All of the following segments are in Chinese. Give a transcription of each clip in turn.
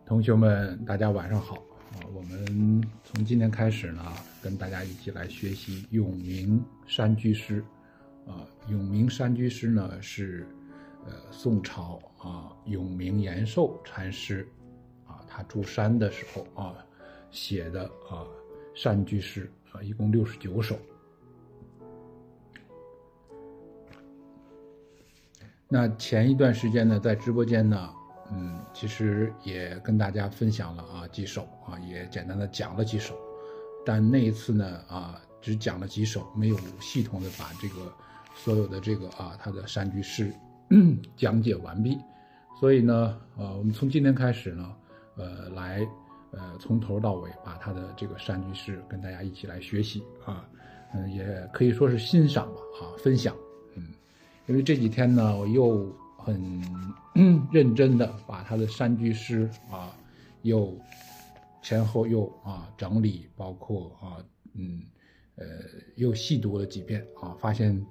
同学们，大家晚上好啊！我们从今天开始呢，跟大家一起来学习永明山居诗。永明山居诗呢是宋朝永明延寿禅师他住山的时候写的山居诗一共69首。那前一段时间呢，在直播间呢，其实也跟大家分享了几首也简单的讲了几首，但那一次呢只讲了几首，没有系统的把这个所有的这个他的山居诗讲解完毕。所以呢我们从今天开始呢来从头到尾把他的这个山居诗跟大家一起来学习也可以说是欣赏吧分享。因为这几天呢，我又很认真的把他的山居诗又前后又整理，包括又细读了几遍发现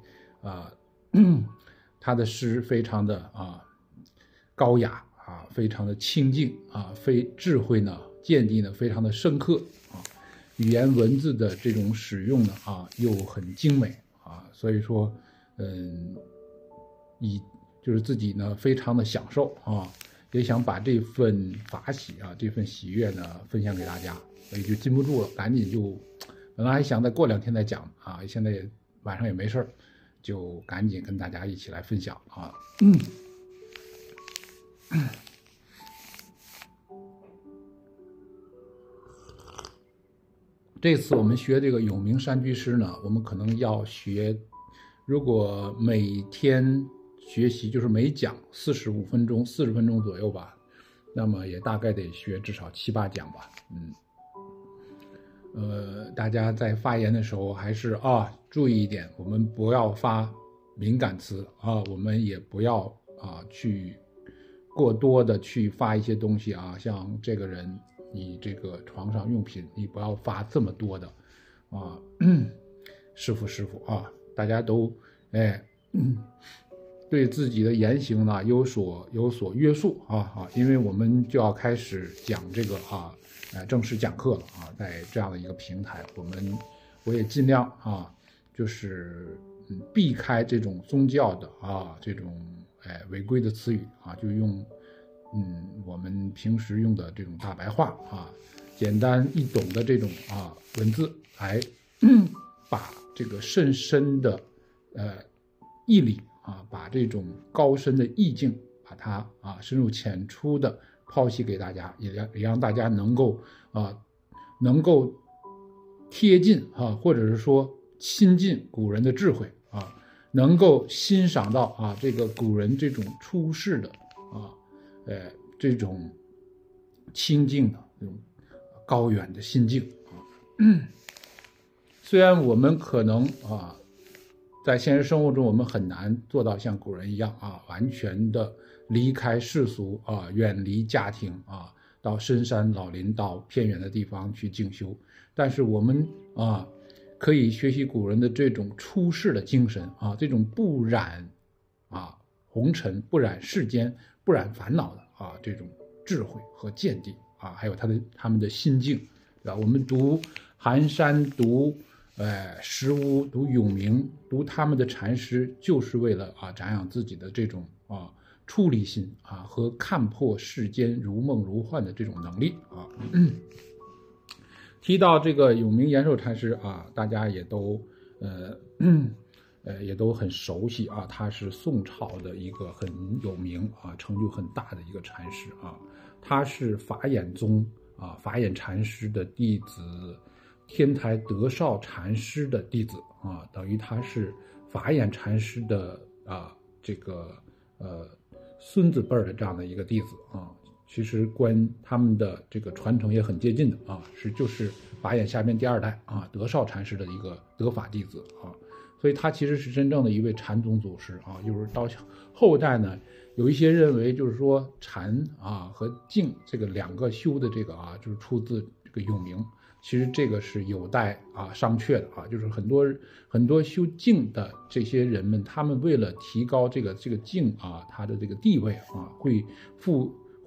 他的诗非常的高雅非常的清静智慧呢见地呢非常的深刻语言文字的这种使用呢又很精美所以说就是自己呢非常的享受也想把这份法喜这份喜悦呢分享给大家，所以就禁不住了，赶紧就本来还想再过2天再讲现在晚上也没事儿，就赶紧跟大家一起来分享这次我们学这个永明山居诗呢，我们可能要学，如果每天学习就是每讲45分钟40分钟左右吧，那么也大概得学至少7、8讲吧。大家在发言的时候还是注意一点，我们不要发敏感词我们也不要去过多的去发一些东西像这个人你这个床上用品你不要发这么多的师傅大家都对自己的言行呢有所约束因为我们就要开始讲这个正式讲课了在这样的一个平台，我也尽量就是避开这种宗教的这种违规的词语就用我们平时用的这种大白话简单易懂的这种文字来把这个深深的义理把这种高深的意境把它深入浅出的剖析给大家，也让大家能够贴近或者是说亲近古人的智慧能够欣赏到这个古人这种出世的这种清净的这种高远的心境虽然我们可能在现实生活中我们很难做到像古人一样完全的离开世俗远离家庭到深山老林到偏远的地方去静修，但是我们可以学习古人的这种出世的精神这种不染红尘不染世间不染烦恼的这种智慧和见地还有他们的心境，对吧？我们读寒山读石屋读永明读他们的禅诗，就是为了展扬自己的这种出离心和看破世间如梦如幻的这种能力提到这个永明延寿禅师大家也都很熟悉他是宋朝的一个很有名成就很大的一个禅师他是法眼宗法眼禅师的弟子，天台德绍禅师的弟子等于他是法眼禅师的这个孙子辈的这样的一个弟子其实他们的这个传承也很接近的就是法眼下面第2代德绍禅师的一个得法弟子所以他其实是真正的一位禅宗祖师就是到后代呢，有一些认为就是说禅和静这个2个修的这个就是出自这个永明，其实这个是有待商榷的就是很多修静的这些人们，他们为了提高这个静它的这个地位会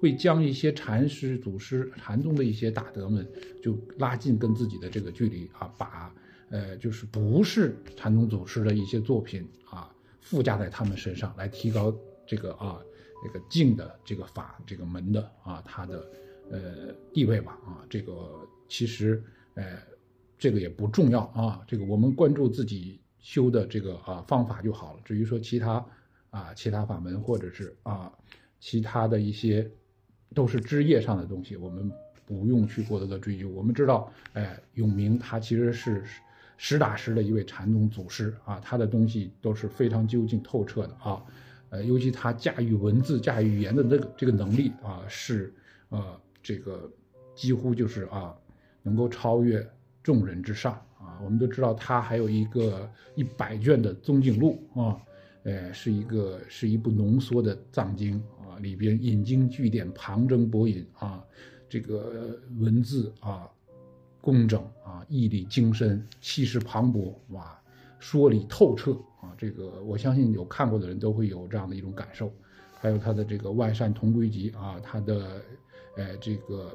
会将一些禅师、祖师、禅宗的一些大德们就拉近跟自己的这个距离啊，把就是不是禅宗祖师的一些作品啊附加在他们身上，来提高这个净的这个法这个门的它的地位吧这个其实这个也不重要啊，这个我们关注自己修的这个方法就好了。至于说其他法门或者是其他的一些都是枝叶上的东西，我们不用去过多的追究。我们知道永明他其实是实打实的一位禅宗祖师他的东西都是非常究竟透彻的尤其他驾驭文字驾驭语言的这个能力是这个几乎就是能够超越众人之上我们都知道他还有一个100卷的宗经录是一部浓缩的藏经里边引经据典，旁征博引这个文字工整义理精深，气势磅礴说理透彻这个我相信有看过的人都会有这样的一种感受。还有他的这个万善同归集他的这个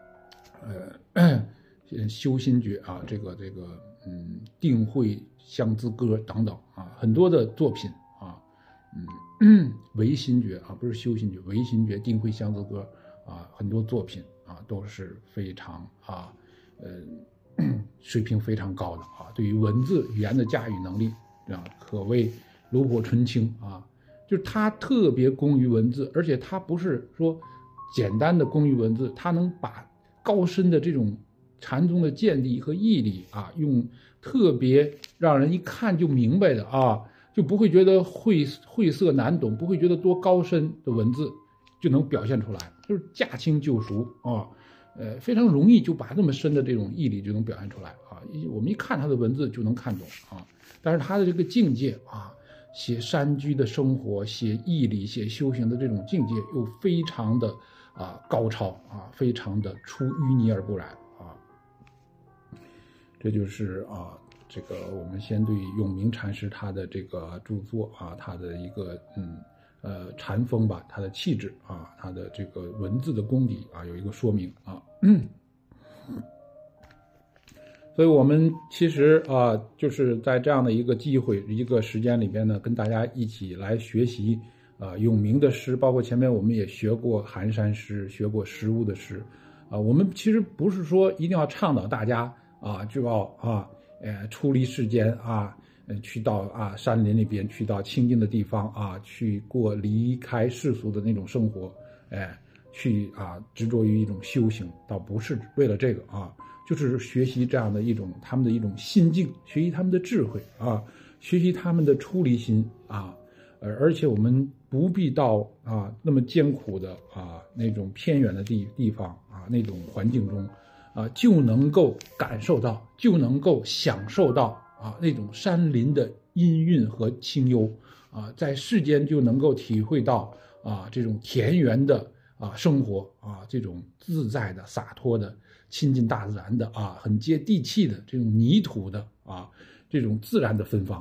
修心诀这个定慧相资歌等等很多的作品唯心诀不是修心诀，唯心诀、定慧相资歌很多作品都是非常水平非常高的对于文字语言的驾驭能力可谓炉火纯青就是他特别工于文字，而且他不是说简单的工于文字，他能把高深的这种禅宗的见地和义理用特别让人一看就明白的就不会觉得晦涩难懂，不会觉得多高深的文字就能表现出来，就是驾轻就熟非常容易就把那么深的这种义理就能表现出来我们一看他的文字就能看懂但是他的这个境界写山居的生活，写义理，写修行的这种境界又非常的高超非常的出淤泥而不染这就是这个我们先对永明禅师他的这个著作他的一个禅风吧，他的气质他的这个文字的功底有一个说明所以我们其实就是在这样的一个机会一个时间里边呢，跟大家一起来学习永明的诗，包括前面我们也学过寒山诗，学过实物的诗我们其实不是说一定要倡导大家就要出离世间去到山林里边，去到清净的地方去过离开世俗的那种生活去执着于一种修行，倒不是为了这个就是学习这样的一种他们的一种心境，学习他们的智慧学习他们的出离心而且我们不必到那么艰苦的那种偏远的地方那种环境中就能够感受到，就能够享受到那种山林的音韵和清幽在世间就能够体会到这种田园的生活这种自在的洒脱的亲近大自然的很接地气的这种泥土的这种自然的芬芳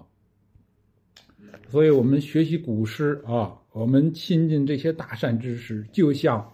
所以我们学习古诗我们亲近这些大善知识，就像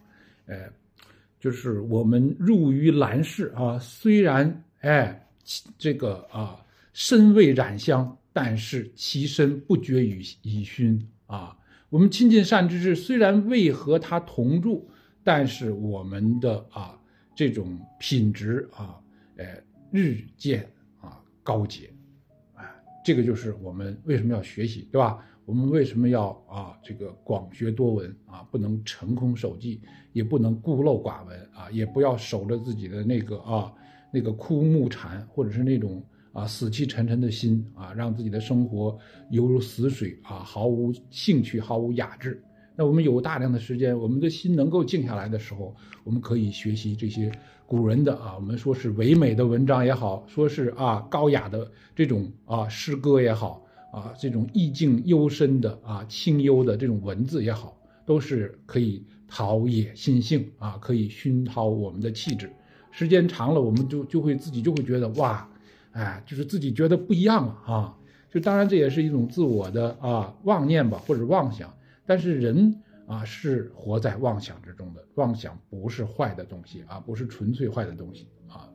就是我们入于兰室虽然这个身未染香，但是其身不觉已熏我们亲近善知识，虽然未和他同住，但是我们的这种品质日渐高洁这个就是我们为什么要学习，对吧？我们为什么要这个广学多闻不能成空守寂，也不能孤陋寡闻也不要守着自己的那个枯木禅，或者是那种死气沉沉的心让自己的生活犹如死水毫无兴趣，毫无雅致。那我们有大量的时间，我们的心能够静下来的时候，我们可以学习这些古人的我们说是唯美的文章也好，说是高雅的这种诗歌也好这种意境幽深的清幽的这种文字也好，都是可以陶冶心性可以熏陶我们的气质。时间长了，我们就会自己就会觉得哇，就是自己觉得不一样了就当然这也是一种自我的妄念吧，或者妄想。但是人啊，是活在妄想之中的。妄想不是坏的东西啊，不是纯粹坏的东西啊。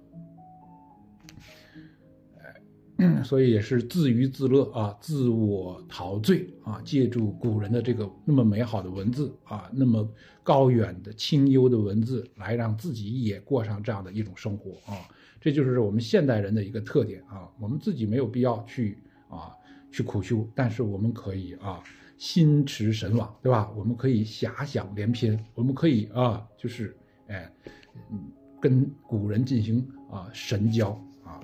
所以也是自娱自乐啊，自我陶醉啊，借助古人的这个那么美好的文字啊，那么高远的清幽的文字，来让自己也过上这样的一种生活啊。这就是我们现代人的一个特点啊。我们自己没有必要去苦修，但是我们可以心驰神往，对吧？我们可以遐想连篇，我们可以就是跟古人进行神交啊。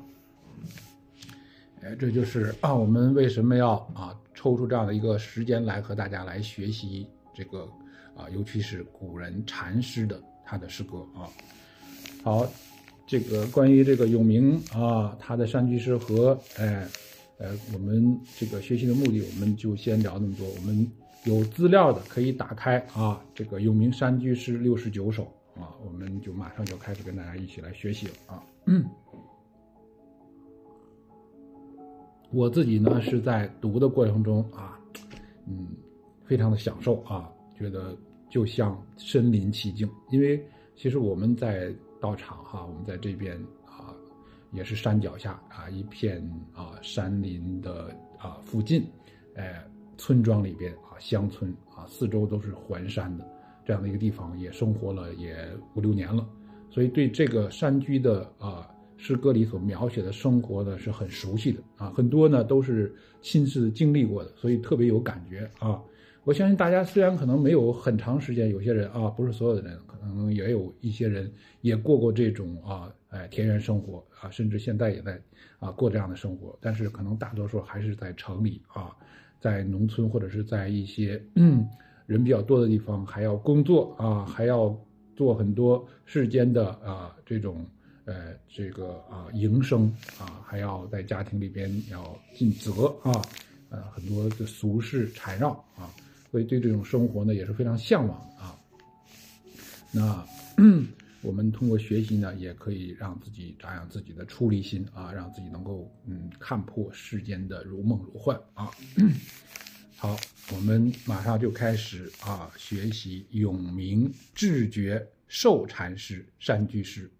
这就是我们为什么要抽出这样的一个时间来和大家来学习这个尤其是古人禅师的他的诗歌啊。好，这个关于这个永明他的山居诗和我们这个学习的目的，我们就先聊那么多。我们有资料的可以打开这个永明山居诗69首我们就马上就开始跟大家一起来学习了我自己呢是在读的过程中非常的享受觉得就像身临其境。因为其实我们在道场我们在这边也是山脚下一片山林的附近，村庄里边乡村四周都是环山的这样的一个地方，也生活了也5、6年了，所以对这个山居的诗歌里所描写的生活呢是很熟悉的很多呢都是亲自经历过的，所以特别有感觉我相信大家虽然可能没有很长时间，有些人不是所有的人，可能也有一些人也过这种田园生活甚至现在也在过这样的生活，但是可能大多数还是在城里在农村或者是在一些人比较多的地方，还要工作还要做很多世间的这种营生还要在家庭里边要尽责很多的俗事缠绕所以对这种生活呢也是非常向往的那我们通过学习呢，也可以让自己长养自己的出离心让自己能够看破世间的如梦如幻好，我们马上就开始学习永明智觉寿禅师山居诗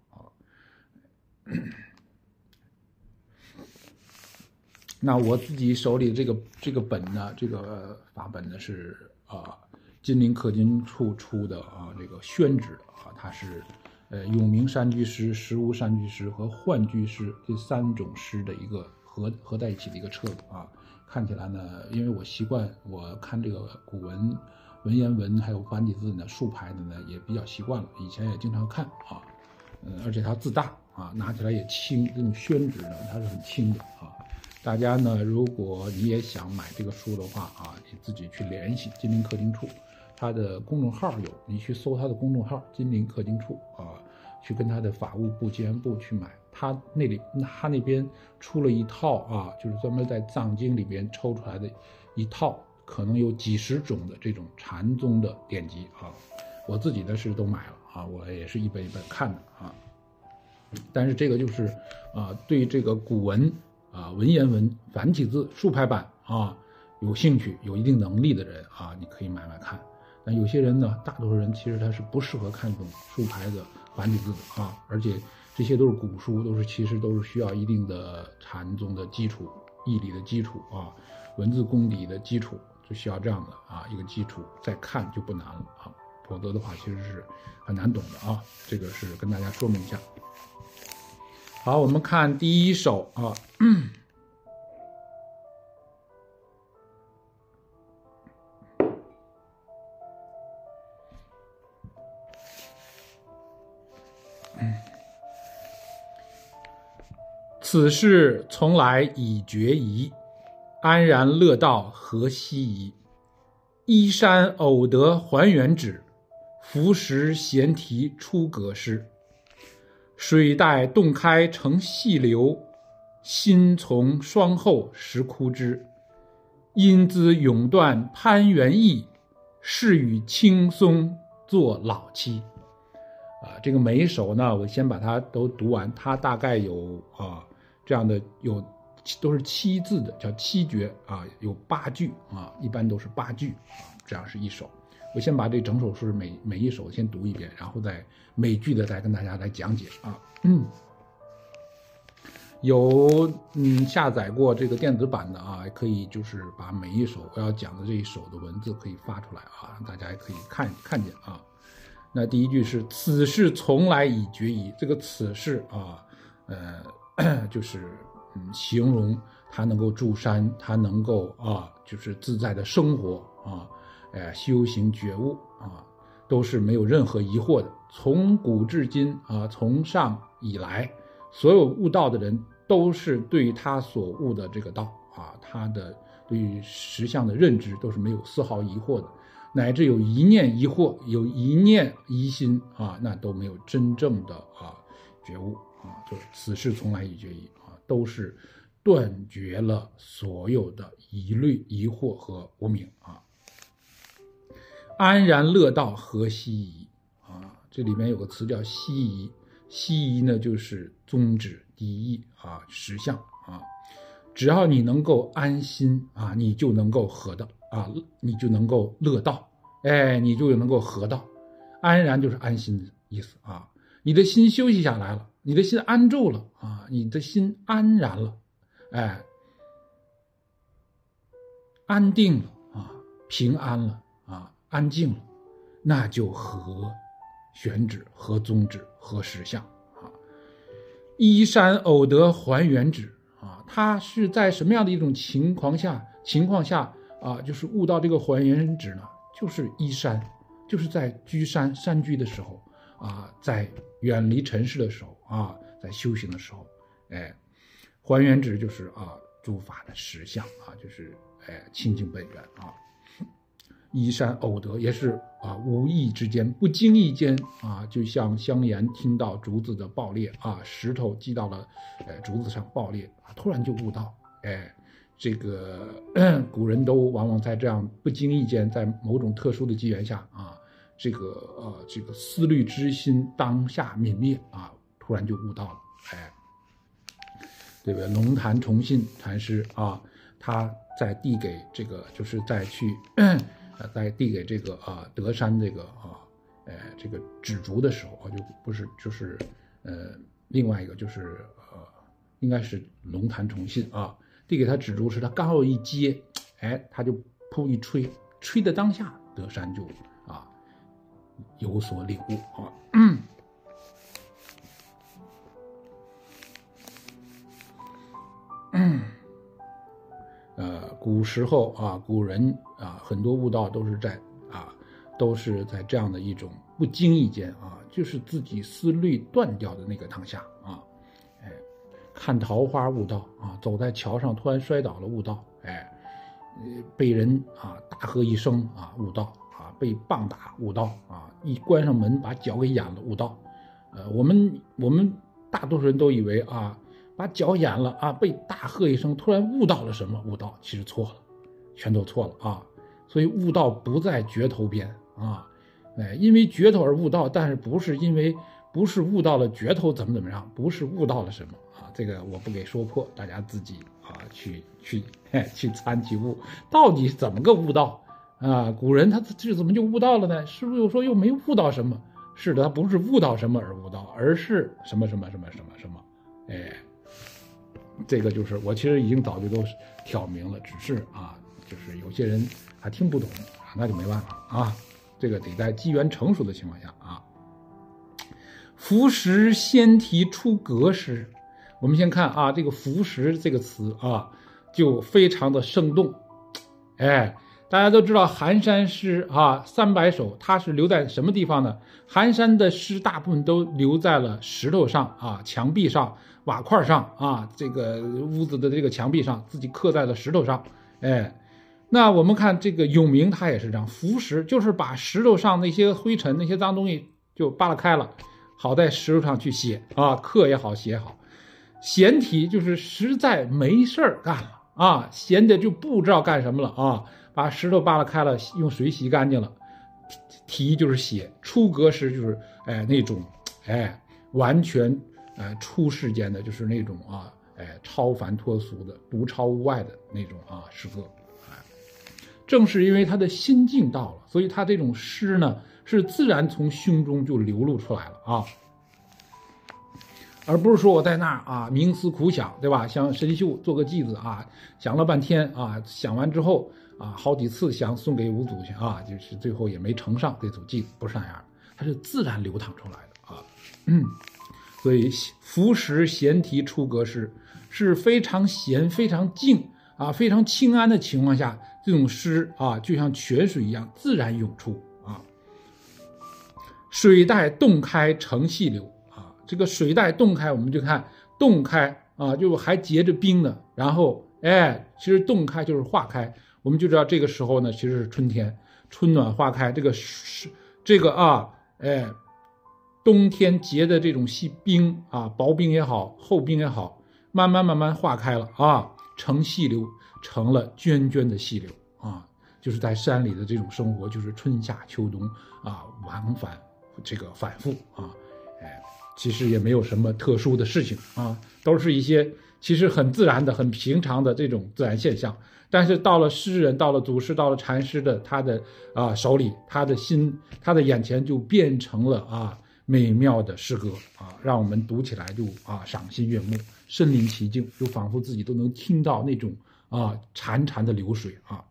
那我自己手里这个本呢，这个法本呢是金陵刻经处出的这个宣纸的它是永明山居诗、实无山居诗和幻居诗这3种诗的一个合在一起的一个册子看起来呢，因为我习惯我看这个古文文言文还有繁体字呢竖排的呢也比较习惯了，以前也经常看而且它字大拿起来也轻，这种宣纸呢它是很轻的大家呢，如果你也想买这个书的话你自己去联系金陵刻经处，他的公众号有，你去搜他的公众号金陵刻经处去跟他的法务部监部去买，他那边出了一套就是专门在藏经里边抽出来的一套，可能有几十种的这种禅宗的典籍我自己的是都买了我也是一本一本看的但是这个就是对这个古文文言文繁体字竖排版有兴趣有一定能力的人你可以买买看。但有些人呢，大多数人其实他是不适合看这种竖排的繁体字的而且这些都是古书，其实都是需要一定的禅宗的基础、义理的基础文字功底的基础，就需要这样的一个基础，再看就不难了否则的话其实是很难懂的这个是跟大家说明一下。好，我们看第一首此事从来已决疑，安然乐道何希疑。依山偶得还原旨，浮石闲题出阁诗。水带洞开成细流，心从霜后识枯枝。因兹永断攀援意，是与轻松作老妻。这个每一首呢，我先把它都读完，它大概有这样的都是7字的，叫7绝有8句一般都是8句这样是一首。 我先把这整首诗每一首先读一遍，然后再每句的再跟大家来讲解啊。有下载过这个电子版的啊，可以就是把每一首我要讲的这一首的文字可以发出来啊，大家也可以看见啊。那第一句是此事从来已决矣，这个此事啊，就是形容他能够住山，他能够就是自在的生活啊，修行觉悟啊，都是没有任何疑惑的。从古至今啊，从上以来，所有悟道的人都是对于他所悟的这个道啊，他的对于实相的认知都是没有丝毫疑惑的，乃至有一念疑惑，有一念疑心啊，那都没有真正的觉悟啊，就是此事从来已决矣啊，都是断绝了所有的疑虑、疑惑和无明啊。安然乐道何希夷啊，这里面有个词叫希夷，希夷呢就是宗旨第一啊，实相啊，只要你能够安心啊，你就能够合道啊，你就能够乐道，你就能够合道。安然就是安心的意思啊，你的心休息下来了，你的心安住了啊，你的心安然了，安定了啊，平安了啊，安静了，那就合选旨，合宗旨，合实相啊。依山偶得还原旨啊，它是在什么样的一种情况下啊，就是悟到这个还原旨呢？就是依山，就是在山居的时候啊，在远离尘世的时候啊，在修行的时候，还原旨就是诸法的实相啊，就是清净本源啊。依山偶得也是无意之间，不经意间啊，就像香莲听到竹子的爆裂啊，石头击到了竹子上爆裂啊，突然就悟到，这个古人都往往在这样不经意间，在某种特殊的机缘下啊，这个思虑之心当下泯灭啊，突然就悟到了，对不对？龙潭崇信禅师啊，他在递给这个，就是在递给这个德山这个这个纸竹的时候就不是就是另外一个就是应该是龙潭崇信啊，递给他纸竹时，他刚好一接，他就噗一吹的当下，德山就有所领悟啊。古时候古人很多悟道都是在这样的一种不经意间就是自己思虑断掉的那个当下看桃花悟道走在桥上突然摔倒了悟道，被人大喝一声悟道被棒打悟道一关上门把脚给掩了悟道。我们大多数人都以为把脚掩了被大喝一声，突然悟到了什么？悟道其实错了，全都错了所以悟道不在觉头边因为觉头而悟道，但是不是悟到了觉头怎么样，不是悟到了什么这个我不给说破，大家自己去参去悟，到底怎么个悟道古人他这怎么就悟到了呢？是不是又说又没悟到什么？是的，他不是悟到什么而悟道，而是什么什么什么什么什么，这个就是我其实已经早就都挑明了，只是就是有些人还听不懂那就没办法这个得在机缘成熟的情况下服食先提出格式，我们先看这个服食这个词就非常的生动，大家都知道寒山诗300首，它是留在什么地方呢？寒山的诗大部分都留在了石头上墙壁上、瓦块上这个屋子的这个墙壁上，自己刻在了石头上。那我们看这个永明，它也是这样，服食就是把石头上那些灰尘、那些脏东西就扒拉开了，好在石头上去写刻也好，写也好。闲题就是实在没事儿干了闲的就不知道干什么了把石头扒拉开了，用水洗干净了。题就是写，出格时就是那种完全出世间的，就是那种超凡脱俗的、独超物外的那种诗歌。 正是因为他的心境到了，所以他这种诗呢是自然从胸中就流露出来了啊，而不是说我在那儿啊冥思苦想，对吧？像神秀做个偈子啊，想了半天啊，想完之后啊，好几次想送给五祖去啊，就是最后也没呈上这组偈子，不是那样，它是自然流淌出来的啊。所以浮石闲题出阁诗是非常闲、非常静啊、非常清安的情况下，这种诗啊就像泉水一样自然涌出啊。水带洞开成细流啊，这个水带洞开，我们就看洞开啊，就还结着冰呢。然后其实洞开就是化开，我们就知道这个时候呢，其实是春天，春暖花开。冬天结的这种细冰啊，薄冰也好，厚冰也好，慢慢化开了啊，成细流，成了涓涓的细流啊，就是在山里的这种生活，就是春夏秋冬啊，往返这个反复啊，其实也没有什么特殊的事情啊，都是一些其实很自然的、很平常的这种自然现象。但是到了诗人、到了祖师、到了禅师的他的手里，他的心、他的眼前就变成了美妙的诗歌啊，让我们读起来就赏心悦目，身临其境，就仿佛自己都能听到那种潺潺的流水啊。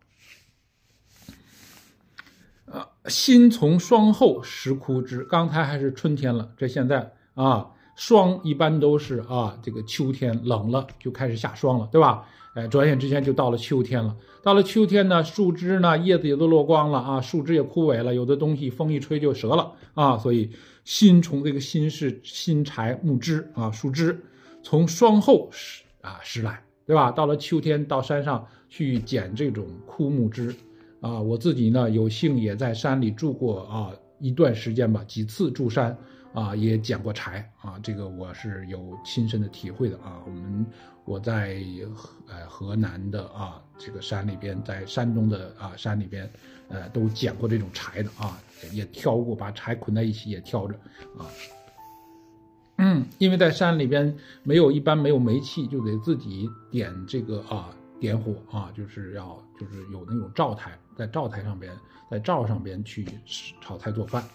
新从霜后时枯枝，刚才还是春天了，这现在霜一般都是这个秋天冷了就开始下霜了，对吧？转眼之间就到了秋天了。到了秋天呢，树枝呢叶子也都落光了树枝也枯萎了，有的东西风一吹就折了所以新从这个新是新柴木枝树枝从霜后时来，对吧？到了秋天到山上去捡这种枯木枝我自己呢有幸也在山里住过一段时间吧，几次住山也捡过柴这个我是有亲身的体会的我在河南的这个山里边，在山东的山里边都捡过这种柴的也挑过，把柴捆在一起也挑着因为在山里边一般没有煤气，就得自己点这个点火就是有那种灶台，在灶上边去炒菜做饭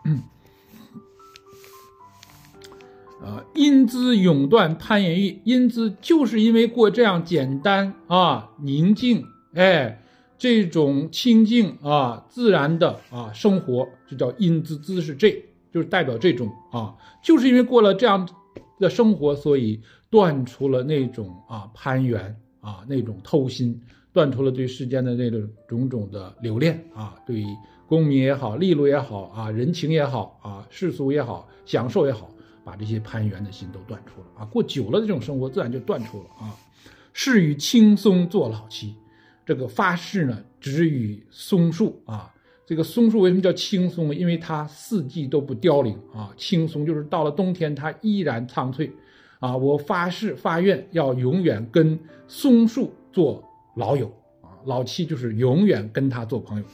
因兹永断攀岩意，因兹就是因为过这样简单宁静这种清静自然的生活，就叫因兹，兹是这，就是代表这种就是因为过了这样的生活，所以断除了那种攀缘那种偷心，断除了对世间的那种种的留恋对功名也好，利禄也好人情也好世俗也好，享受也好，把这些攀缘的心都断除了过久了这种生活自然就断除了是与青松做老妻。这个发誓呢，只与松树这个松树为什么叫青松？因为它四季都不凋零青松就是到了冬天它依然苍翠我发誓发愿要永远跟松树做老友老妻就是永远跟他做朋友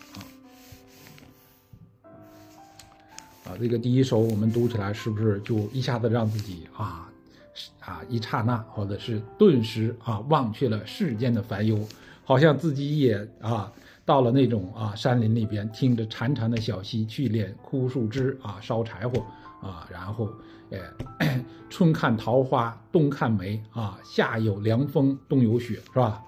这个第一首我们读起来是不是就一下子让自己一刹那或者是顿时忘却了世间的烦忧，好像自己也到了那种山林里边，听着潺潺的小溪，去敛枯树枝烧柴火然后春看桃花，冬看梅夏有凉风，冬有雪，是吧？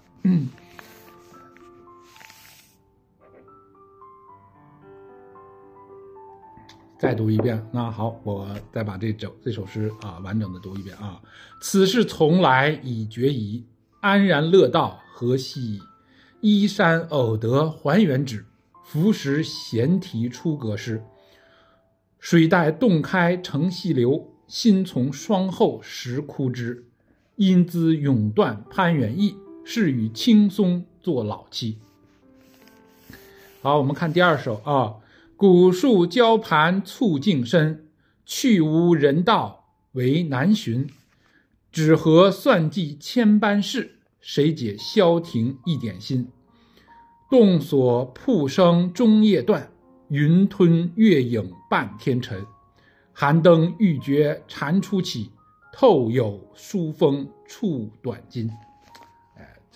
再读一遍。那好，我再把这首诗完整的读一遍此事从来已决疑，安然乐道何夕矣。依山偶得还原旨，浮石闲题出阁诗。水带洞开成细流，心从霜后时枯枝。因兹永断攀援意，是与青松做老妻。好，我们看第二首古树交盘促径深，去无人道为难寻。只合算计千般事，谁解消停一点心。洞锁瀑声终夜断，云吞月影半天沉。寒灯欲绝蝉初起，透有疏风触短津。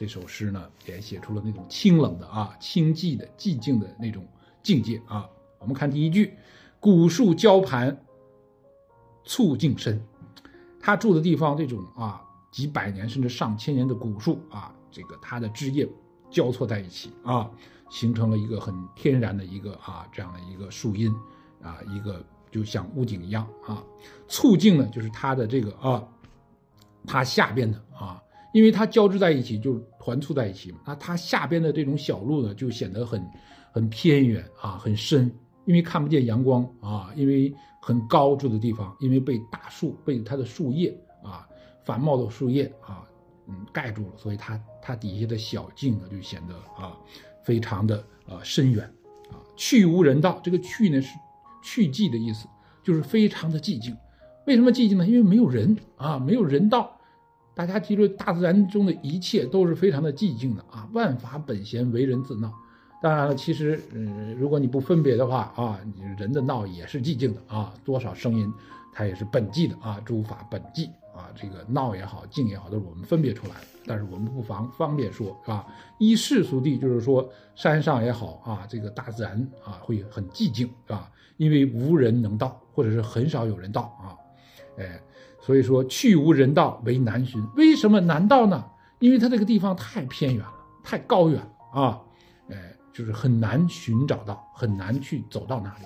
这首诗呢也写出了那种清冷的清寂的寂静的那种境界啊。我们看第一句，古树交盘簇径深。他住的地方这种几百年甚至上千年的古树这个它的枝叶交错在一起形成了一个很天然的一个这样的一个树荫一个就像屋顶一样簇径呢就是它的这个它下边的因为它交织在一起就是团簇在一起嘛，那它下边的这种小路呢就显得很偏远很深，因为看不见阳光因为很高住的地方，因为被大树被它的树叶繁茂的树叶盖住了，所以它底下的小径呢就显得非常的深远去无人道，这个去呢是去寂的意思，就是非常的寂静。为什么寂静呢？因为没有人没有人道。大家记住，大自然中的一切都是非常的寂静的万法本闲，为人自闹。当然了，其实如果你不分别的话人的闹也是寂静的多少声音它也是本寂的诸法本寂这个闹也好静也好都是我们分别出来的，但是我们不方便说依世俗谛，就是说山上也好这个大自然会很寂静因为无人能到，或者是很少有人到所以说去无人道为难寻。为什么难到呢？因为它这个地方太偏远了，太高远了就是很难寻找到，很难去走到那里。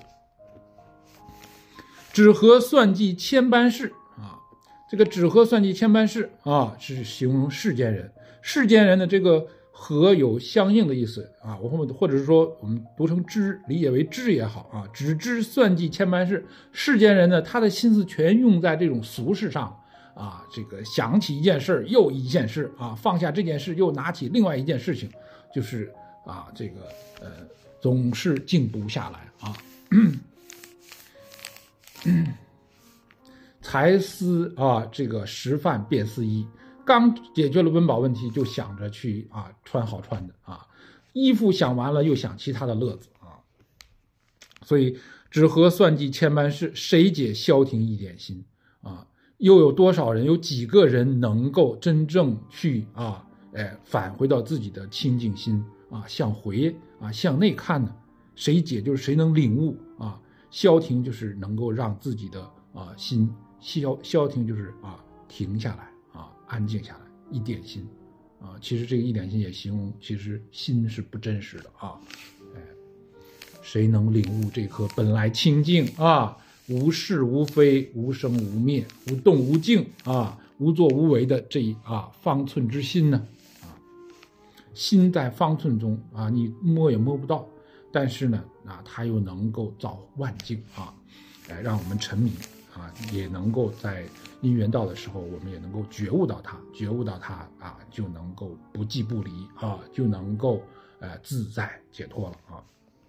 只合算计千般事这个只合算计千般事是形容世间人。世间人的这个和有相应的意思或者是说我们读成知，理解为知也好只知算计千般事。世间人呢，他的心思全用在这种俗事上这个想起一件事又一件事放下这件事又拿起另外一件事情，就是这个总是静不下来才思这个食饭便思衣，刚解决了温饱问题就想着去穿好穿的衣服想完了又想其他的乐子所以只合算计千般事，谁解消停一点心又有多少人，有几个人能够真正去返回到自己的清净心向内看呢？谁解就是谁能领悟消停就是能够让自己的心消停就是停下来安静下来，一点心其实这个一点心也形容其实心是不真实的谁能领悟这颗本来清净无是无非无生无灭无动无静无作无为的这方寸之心呢心在方寸中你摸也摸不到，但是呢它又能够造万境让我们沉迷也能够在因缘到的时候我们也能够觉悟到它就能够不寂不离就能够自在解脱了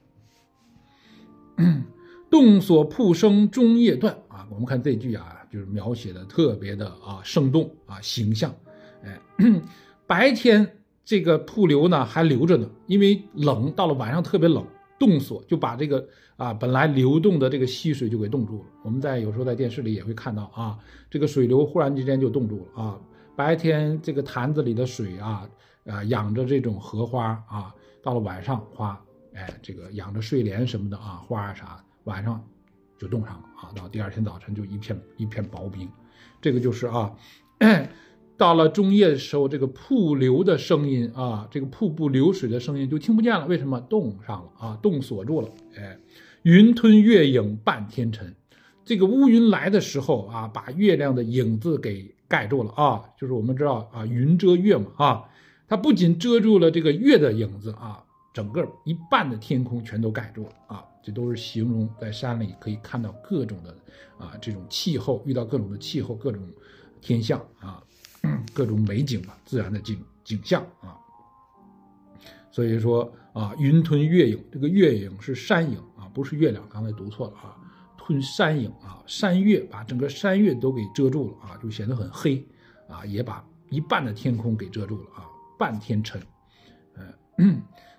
动所铺生终夜断我们看这句就是描写的特别的生动形象白天这个瀑流呢还流着呢，因为冷，到了晚上特别冷，冻锁就把这个本来流动的这个溪水就给冻住了。我们有时候在电视里也会看到这个水流忽然之间就冻住了白天这个坛子里的水养着这种荷花到了晚上花这个养着睡莲什么的花啥晚上就冻上了到第二天早晨就一片薄冰。这个就是到了中夜的时候，这个瀑流的声音这个瀑布流水的声音就听不见了。为什么？冻上了冻锁住了。云吞月影半天沉，这个乌云来的时候把月亮的影子给盖住了就是我们知道云遮月嘛它不仅遮住了这个月的影子整个一半的天空全都盖住了这都是形容在山里可以看到各种的这种气候，遇到各种的气候，各种天象各种美景吧，自然的景象所以说云吞月影，这个月影是山影不是月亮，刚才读错了吞山影山月把整个山月都给遮住了就显得很黑也把一半的天空给遮住了半天沉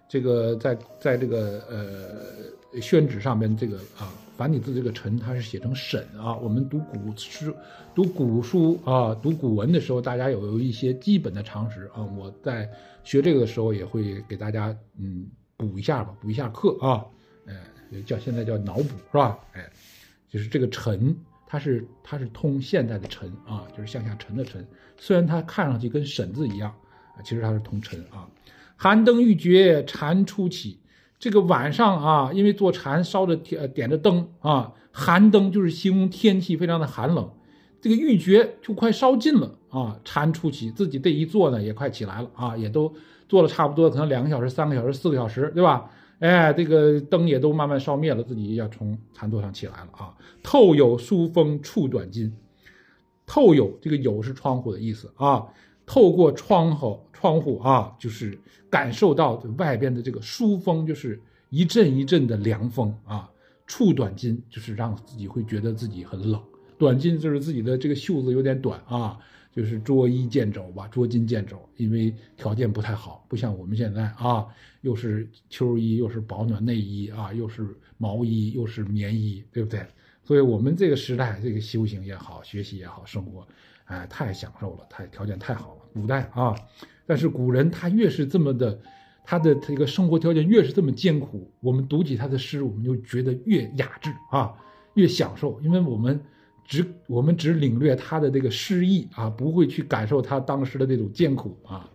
这个在这个宣纸上面这个繁体字这个臣它是写成沈啊。我们读古书啊，读古文的时候，大家有一些基本的常识啊。我在学这个的时候也会给大家补一下课啊。现在叫脑补是吧？就是这个臣，它是通现代的臣啊，就是向下沉的沉。虽然它看上去跟沈字一样其实它是通臣啊。寒灯欲绝，蝉初起。这个晚上啊，因为做禅烧着点着灯啊，寒灯就是形容天气非常的寒冷。这个欲绝就快烧尽了啊，蝉初起，自己这一坐呢也快起来了啊，也都做了差不多可能2个小时、3个小时、4个小时，对吧？这个灯也都慢慢烧灭了，自己要从禅座上起来了啊。透有疏风触短筋，透有这个有是窗户的意思啊，透过窗户啊，就是感受到外边的这个疏风，就是一阵一阵的凉风啊。触短筋就是让自己会觉得自己很冷，短筋就是自己的这个袖子有点短啊，就是捉衣见肘吧，捉襟见肘，因为条件不太好，不像我们现在啊，又是秋衣，又是保暖内衣啊，又是毛衣，又是棉衣，对不对？所以我们这个时代，这个修行也好，学习也好，生活，太享受了，条件太好了。古代啊，但是古人他越是这么的，他的这个生活条件越是这么艰苦，我们读起他的诗，我们就觉得越雅致啊，越享受，因为我们只领略他的这个诗意啊，不会去感受他当时的这种艰苦啊。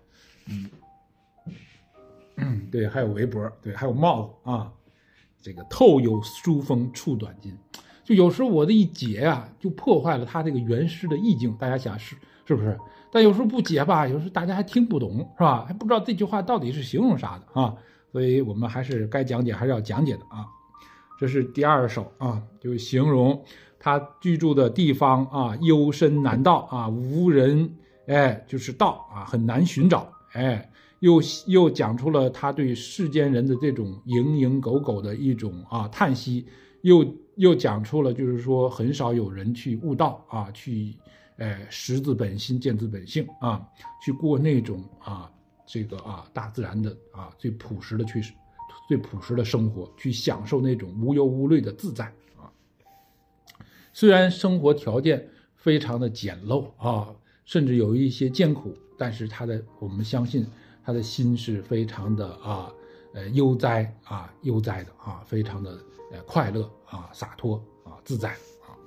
对，还有围脖，对，还有帽子啊。这个透有疏风触短筋，就有时候我的一解啊，就破坏了他这个原诗的意境。大家想是不是？但有时候不解吧，有时候大家还听不懂，是吧？还不知道这句话到底是形容啥的啊。所以我们还是该讲解还是要讲解的啊。这是第2首啊，就形容他居住的地方啊，幽深难到啊，无人就是道啊，很难寻找。又讲出了他对世间人的这种蝇营狗苟的一种叹息，又讲出了就是说很少有人去悟道啊，去识自本心，见自本性啊，去过那种这个大自然的最朴实的生活，去享受那种无忧无虑的自在啊。虽然生活条件非常的简陋啊，甚至有一些艰苦，但是我们相信他的心是非常的悠哉的非常的快乐洒脱自在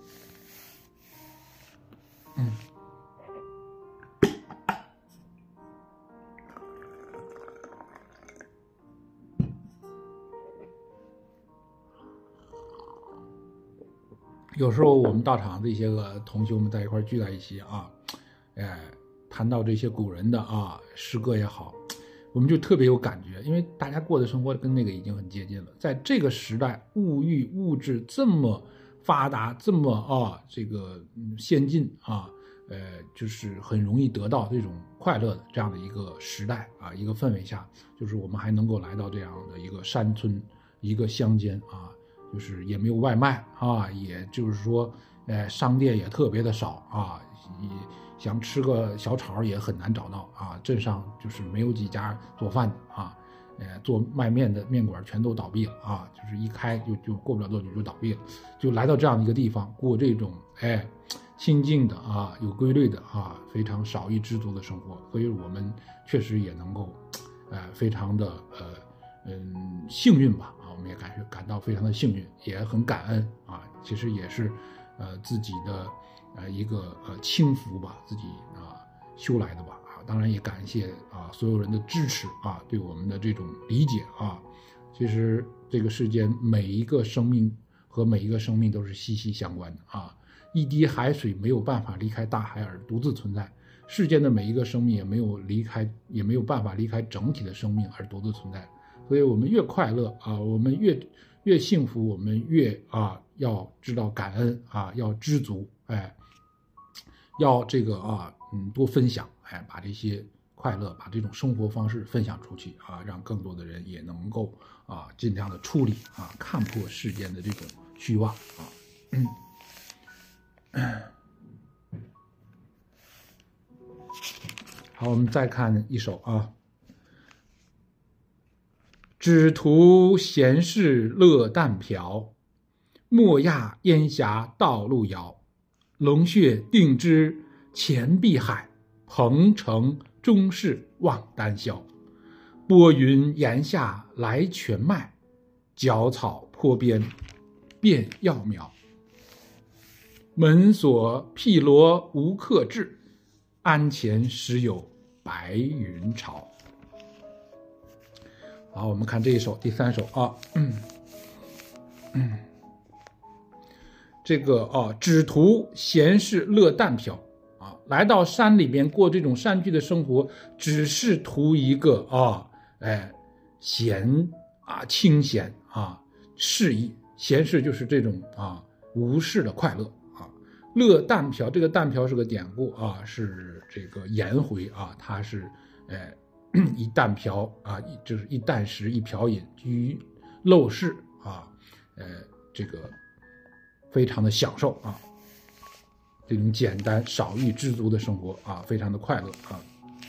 有时候我们道场这些个同修们在一块聚在一起谈到这些古人的诗歌也好，我们就特别有感觉，因为大家过的生活跟那个已经很接近了。在这个时代，物质这么发达，这么这个先进就是很容易得到这种快乐的这样的一个时代一个氛围下，就是我们还能够来到这样的一个山村，一个乡间就是也没有外卖也就是说商店也特别的少想吃个小炒也很难找到镇上就是没有几家做饭的做卖面的面馆全都倒闭了就是一开就过不了多久就倒闭了，就来到这样的一个地方过这种清静的有规律的非常少一知足的生活。所以我们确实也能够非常的幸运吧我们也感到非常的幸运，也很感恩其实也是自己的一个轻福吧，自己修来的吧当然也感谢所有人的支持对我们的这种理解其实这个世间每一个生命和每一个生命都是息息相关的一滴海水没有办法离开大海而独自存在，世间的每一个生命也没有办法离开整体的生命而独自存在。所以我们越快乐我们越幸福，我们越要知道感恩要知足要这个多分享把这些快乐把这种生活方式分享出去让更多的人也能够尽量的出离看破世间的这种虚妄好，我们再看一首只图闲适乐淡漂，莫轧烟霞道路遥。龙穴定知前碧海，鹏程终是望丹霄。拨云檐下来泉脉，角草坡边变药苗。门锁敝罗无客至，鞍前时有白云潮。好，我们看这一首，第3首啊，这个只图闲适乐淡漂啊，来到山里边过这种山居的生活，只是图一个闲清闲啊，适意。闲适就是这种无事的快乐啊。乐淡漂，这个淡漂是个典故啊，是这个颜回啊，他是一淡瓢啊，就是一箪食一瓢饮居陋室啊，这个非常的享受啊，这种简单少欲知足的生活啊，非常的快乐啊。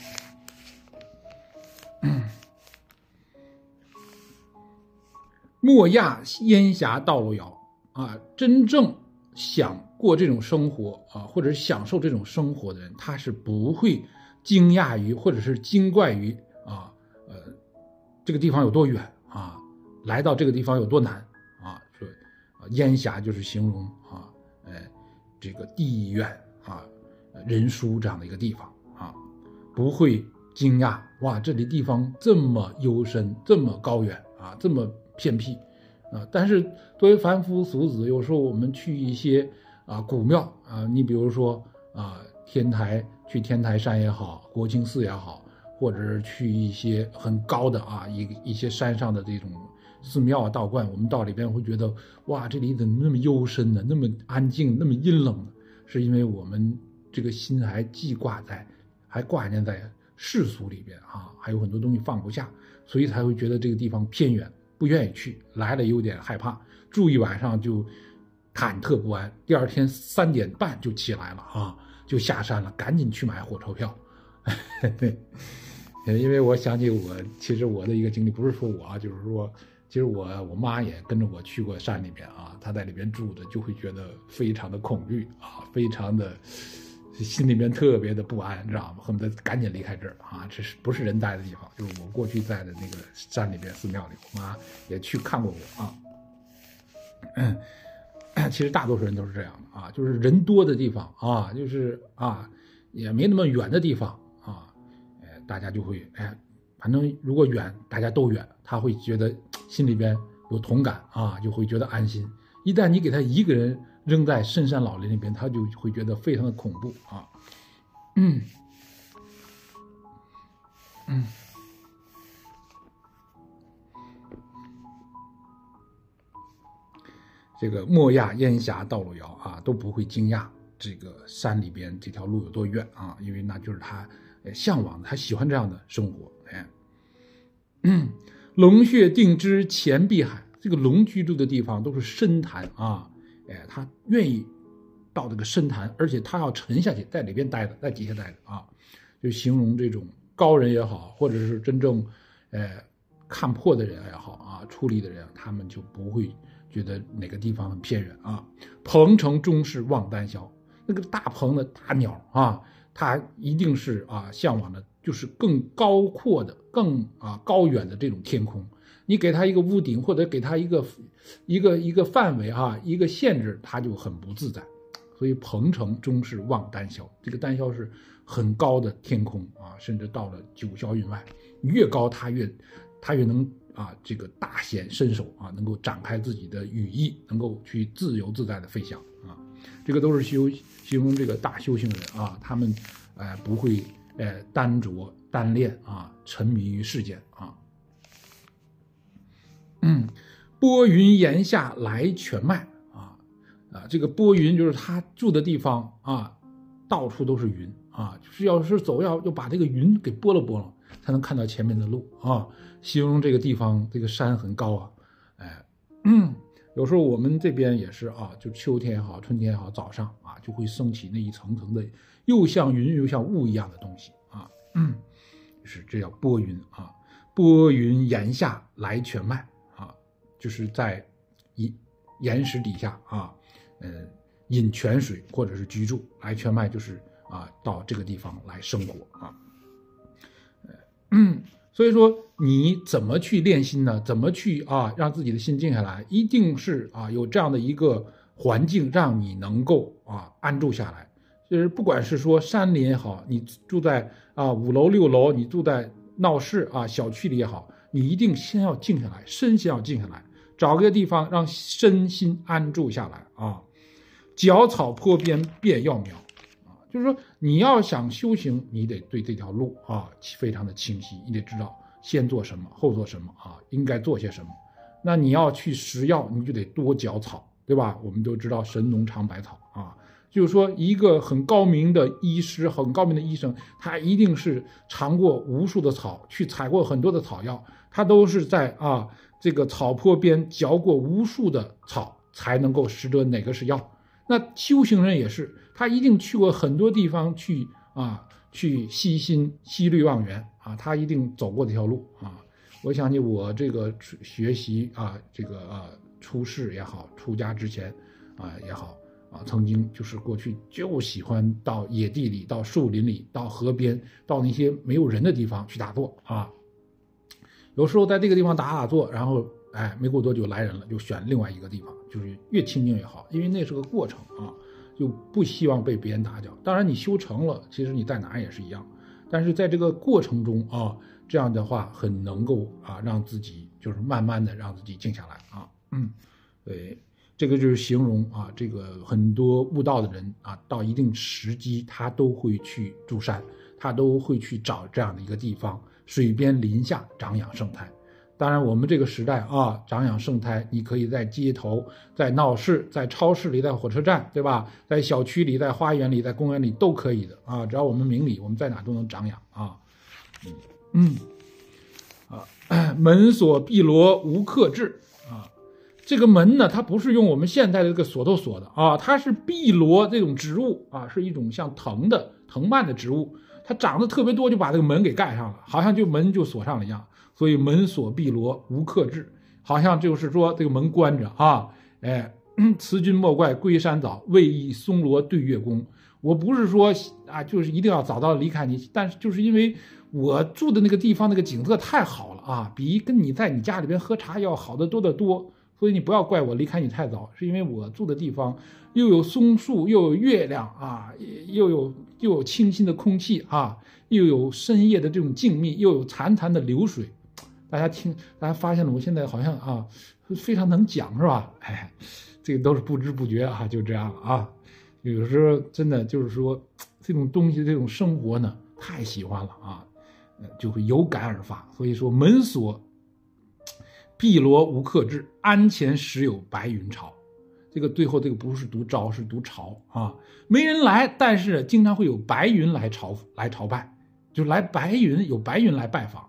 莫轧烟霞道路遥啊，真正想过这种生活啊，或者是享受这种生活的人，他是不会惊讶于或者是惊怪于这个地方有多远啊，来到这个地方有多难啊。说烟霞就是形容这个地远啊人疏这样的一个地方啊，不会惊讶哇，这里地方这么幽深，这么高远啊，这么偏僻啊。但是作为凡夫俗子，有时候我们去一些古庙啊，你比如说天台山也好，国清寺也好，或者是去一些很高的一些山上的这种寺庙道观，我们到里边会觉得哇，这里怎么那么幽深呢，那么安静，那么阴冷呢？是因为我们这个心还挂念在世俗里边还有很多东西放不下，所以才会觉得这个地方偏远，不愿意去，来了有点害怕，住一晚上就忐忑不安，第二天3点半就起来了就下山了，赶紧去买火车票。因为我想起其实我的一个经历，不是说就是说，其实我妈也跟着我去过山里边她在里边住的，就会觉得非常的恐惧非常的心里面特别的不安，知道吗？恨不得赶紧离开这儿这是不是人待的地方？就是我过去在的那个山里边寺庙里，我妈也去看过我其实大多数人都是这样的就是人多的地方就是也没那么远的地方大家就会反正如果远，大家都远，他会觉得心里边有同感就会觉得安心。一旦你给他一个人扔在深山老林里边，他就会觉得非常的恐怖这个莫轧烟霞道路遥都不会惊讶这个山里边这条路有多远因为那就是他向往的，他喜欢这样的生活。龙穴定知前碧海，这个龙居住的地方都是深潭他愿意到这个深潭，而且他要沉下去，在里边待着，在底下待着就形容这种高人也好，或者是真正看破的人也好出离的人，他们就不会觉得哪个地方很偏远鹏程终是望丹霄，那个大鹏的大鸟它一定是向往的就是更高阔的、更高远的这种天空。你给它一个屋顶，或者给它一个范围一个限制，它就很不自在。所以鹏程终是望丹霄，这个丹霄是很高的天空甚至到了九霄云外，越高它越能这个大显身手能够展开自己的羽翼，能够去自由自在的飞翔这个都是形容这个大修行人他们不会单着单恋沉迷于世间拨云檐下来泉脉这个拨云就是他住的地方到处都是云就是要是走要把这个云给拨了才能看到前面的路形容这个地方这个山很高有时候我们这边也是就秋天也好，春天也好，早上就会升起那一层层的又像云又像雾一样的东西是这叫拨云拨云岩下来泉脉啊，就是在岩石底下啊，饮泉水或者是居住。来泉脉就是到这个地方来生活啊。所以说你怎么去练心呢？怎么去让自己的心静下来？一定是有这样的一个环境，让你能够安住下来。就是不管是说山林也好，你住在5楼6楼，你住在闹市小区里也好，你一定先要静下来，身先要静下来，找个地方让身心安住下来啊。脚草坡边便要苗就是说你要想修行，你得对这条路非常的清晰，你得知道先做什么，后做什么应该做些什么。那你要去食药，你就得多嚼草，对吧？我们都知道神农尝百草就是说一个很高明的医师，很高明的医生，他一定是尝过无数的草，去采过很多的草药，他都是在这个草坡边嚼过无数的草，才能够识得哪个是药。那修行人也是，他一定去过很多地方去悉心悉虑望源他一定走过这条路我想起我这个学习这个出世也好，出家之前也好曾经就是过去就喜欢到野地里，到树林里，到河边，到那些没有人的地方去打坐有时候在这个地方打坐，然后没过多久来人了，就选另外一个地方，就是越清静越好，因为那是个过程就不希望被别人打搅。当然你修成了，其实你在哪也是一样，但是在这个过程中这样的话很能够让自己就是慢慢的让自己静下来对，这个就是形容这个很多悟道的人到一定时机他都会去住山，他都会去找这样的一个地方，水边林下长养生态。当然我们这个时代长养生态，你可以在街头，在闹市，在超市里，在火车站，对吧？在小区里，在花园里，在公园里都可以的只要我们明理，我们在哪都能长养门锁闭罗无克制这个门呢，它不是用我们现在的这个锁头锁的它是碧螺这种植物是一种像藤蔓的植物，它长得特别多，就把这个门给盖上了，好像就门就锁上了一样。所以门锁碧螺无克制，好像就是说这个门关着辞君莫怪归山早，为忆松萝对月宫。我不是说就是一定要早早离开你，但是就是因为我住的那个地方那个景色太好了比跟你在你家里边喝茶要好得多得多。所以你不要怪我离开你太早，是因为我住的地方又有松树，又有月亮又有清新的空气又有深夜的这种静谧，又有潺潺的流水。大家发现了，我现在好像非常能讲，是吧？这个都是不知不觉就这样有时候真的就是说，这种东西，这种生活呢，太喜欢了就会有感而发。所以说，门锁碧螺无克制，鞍前时有白云朝。这个最后这个不是读朝，是读朝没人来，但是经常会有白云来朝拜，就有白云来拜访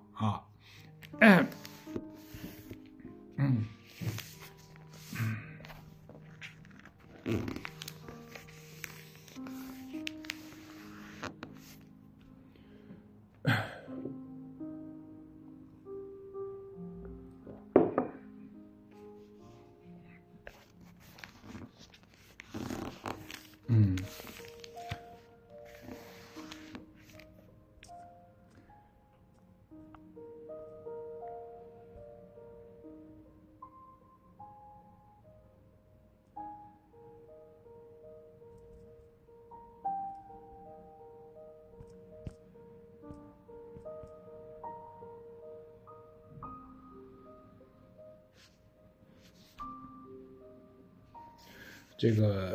这个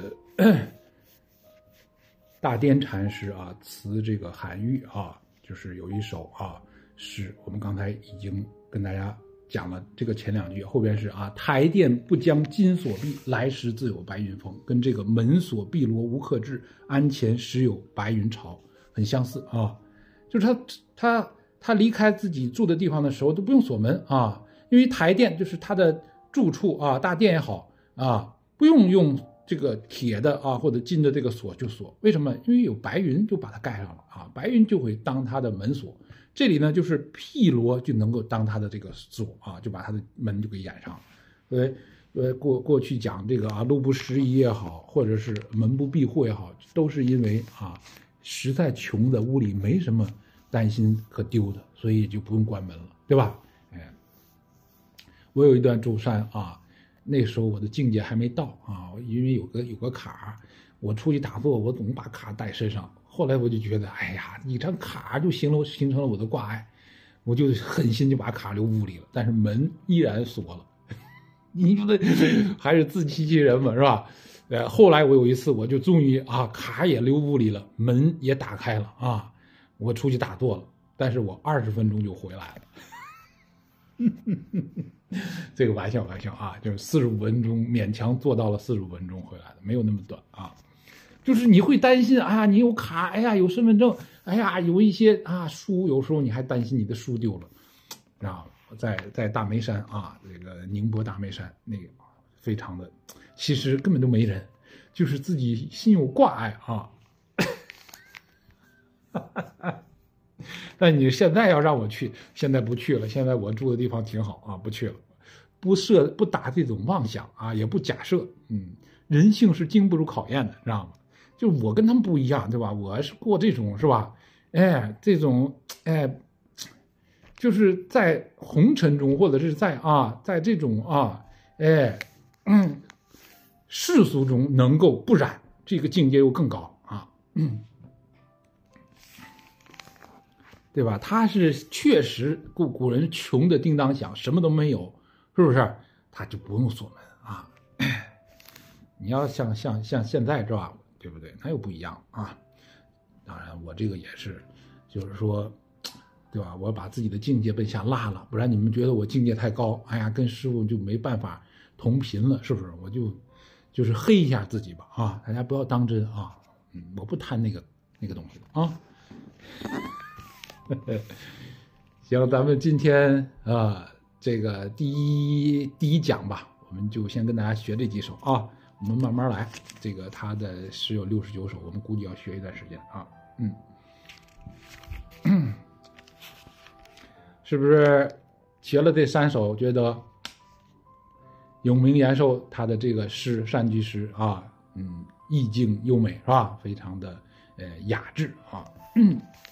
大颠禅师词这个韩愈就是有一首诗，我们刚才已经跟大家讲了这个前两句，后边是台殿不将金锁闭，来时自有白云峰，跟这个门锁碧螺无克制，鞍前时有白云朝很相似就是他离开自己住的地方的时候都不用锁门因为台殿就是他的住处大殿也好不用这个铁的或者金的这个锁就锁。为什么？因为有白云就把它盖上了白云就会当它的门锁。 这里呢就是毗罗就能够当他的这个锁啊，就把他的门就给掩上。过去讲这个啊，路不拾遗也好，或者是门不闭户也好，都是因为啊，实在穷的屋里没什么担心可丢的，所以就不用关门了，对吧？哎，我有一段舟山啊，那时候我的境界还没到啊，因为有个卡，我出去打坐，我总把卡带身上。后来我就觉得，哎呀，一张卡就形成了我的挂碍，我就狠心就把卡留屋里了，但是门依然锁了。你说的还是自欺欺人嘛，是吧？后来我有一次，我就终于啊，卡也留屋里了，门也打开了啊，我出去打坐了，但是我20分钟就回来了。这个玩笑啊，就是45分钟，勉强做到了45分钟回来的，没有那么短啊。就是你会担心啊，你有卡，哎呀，有身份证，哎呀，有一些啊书，有时候你还担心你的书丢了，啊，在大梅山啊，这个宁波大梅山那个非常的，其实根本都没人，就是自己心有挂碍啊。但你现在要让我去，现在不去了，现在我住的地方挺好啊，不去了，不打这种妄想啊，也不假设，人性是经不住考验的，知道吗？就我跟他们不一样，对吧？我是过这种是吧？哎，这种哎，就是在红尘中，或者是在这种世俗中能够不染，这个境界又更高啊，对吧？他是确实古人穷的叮当响，什么都没有，是不是？他就不用锁门啊。你要像现在是吧？对不对？那又不一样啊。当然，我这个也是，就是说，对吧？我把自己的境界奔下拉了，不然你们觉得我境界太高，哎呀，跟师傅就没办法同频了，是不是？我就是黑一下自己吧啊！大家不要当真啊。我不贪那个东西啊。行，咱们今天这个第一讲吧，我们就先跟大家学这几首啊。我们慢慢来，这个他的诗有69首，我们估计要学一段时间啊。是不是学了这3首，觉得永明延寿他的这个诗善居诗啊，意境优美是吧？非常的雅致啊。